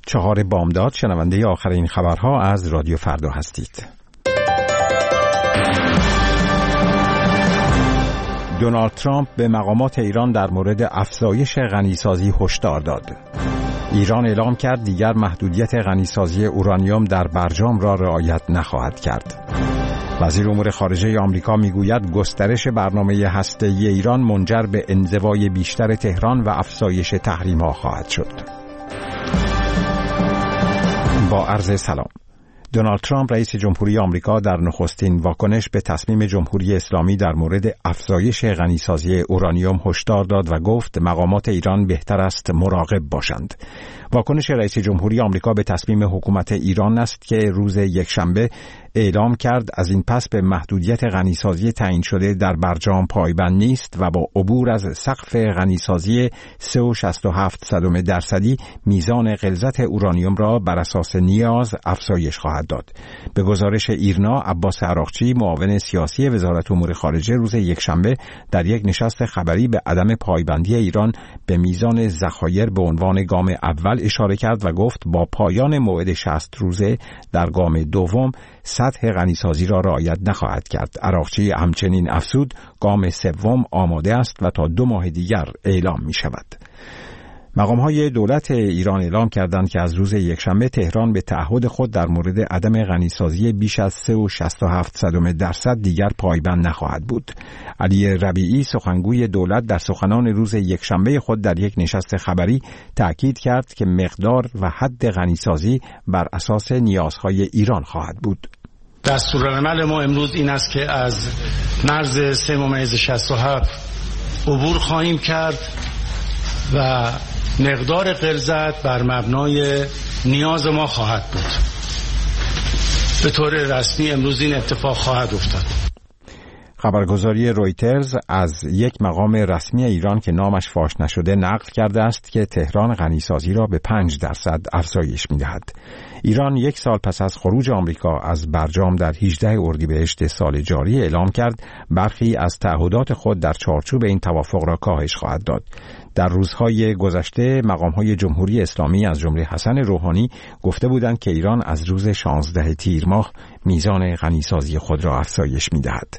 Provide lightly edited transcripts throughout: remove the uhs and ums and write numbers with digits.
4 بامداد شنونده آخرین خبرها از رادیو فردا هستید. دونالد ترامپ به مقامات ایران در مورد افزایش غنیسازی هشدار داد. ایران اعلام کرد دیگر محدودیت غنیسازی اورانیوم در برجام را رعایت نخواهد کرد. وزیر امور خارجه آمریکا میگوید گسترش برنامه هسته‌ای ایران منجر به انزوای بیشتر تهران و افزایش تحریم‌ها خواهد شد. با عرض سلام. دونالد ترامپ رئیس جمهوری آمریکا در نخستین واکنش به تصمیم جمهوری اسلامی در مورد افزایش غنیسازی اورانیوم هشدار داد و گفت مقامات ایران بهتر است مراقب باشند. واکنش رئیس جمهوری آمریکا به تصمیم حکومت ایران است که روز یکشنبه اعلام کرد از این پس به محدودیت غنیسازی تعیین شده در برجام پایبند نیست و با عبور از سقف غنیسازی 3.67% میزان غلظت اورانیوم را بر اساس نیاز افزایش خواهد داد. به گزارش ایرنا، عباس عراقچی معاون سیاسی وزارت امور خارجه روز یکشنبه در یک نشست خبری به عدم پایبندی ایران به میزان ذخایر به عنوان گام اول اشاره کرد و گفت با پایان موعد 60 روزه در گام دوم سطح غنیسازی را رعایت نخواهد کرد. عراقچی همچنین افزود گام سوم آماده است و تا 2 ماه دیگر اعلام می شود. مقام‌های دولت ایران اعلام کردند که از روز یکشنبه تهران به تعهد خود در مورد عدم غنیسازی بیش از 3.67% دیگر پایبند نخواهد بود. علی ربیعی سخنگوی دولت در سخنان روز یکشنبه خود در یک نشست خبری تأکید کرد که مقدار و حد غنیسازی بر اساس نیازهای ایران خواهد بود. دستورالعمل ما امروز این است که از مرز 3.67 عبور خواهیم کرد و مقدار غلظت بر مبنای نیاز ما خواهد بود. به طور رسمی امروز این اتفاق خواهد افتاد. خبرگزاری رویترز از یک مقام رسمی ایران که نامش فاش نشده نقل کرده است که تهران غنیسازی را به 5% افزایش می‌دهد. ایران 1 سال پس از خروج آمریکا از برجام در 18 اردیبهشت سال جاری اعلام کرد برخی از تعهدات خود در چارچوب این توافق را کاهش خواهد داد. در روزهای گذشته مقام‌های جمهوری اسلامی از جمله حسن روحانی گفته بودند که ایران از روز 16 تیر ماه میزان غنیسازی خود را افزایش می‌دهد.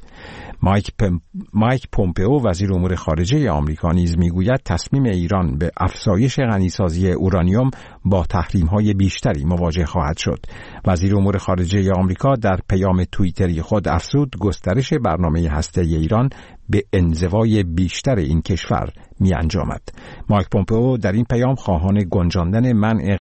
مایک پومپئو وزیر امور خارجه آمریکا نیز میگوید تصمیم ایران به افزایش غنیسازی اورانیوم با تحریم‌های بیشتری مواجه خواهد شد. وزیر امور خارجه آمریکا در پیام توییتری خود افزود گسترش برنامه هسته‌ای ایران به انزوای بیشتر این کشور می انجامد. مایک پومپئو در این پیام خواهان گنجاندن منع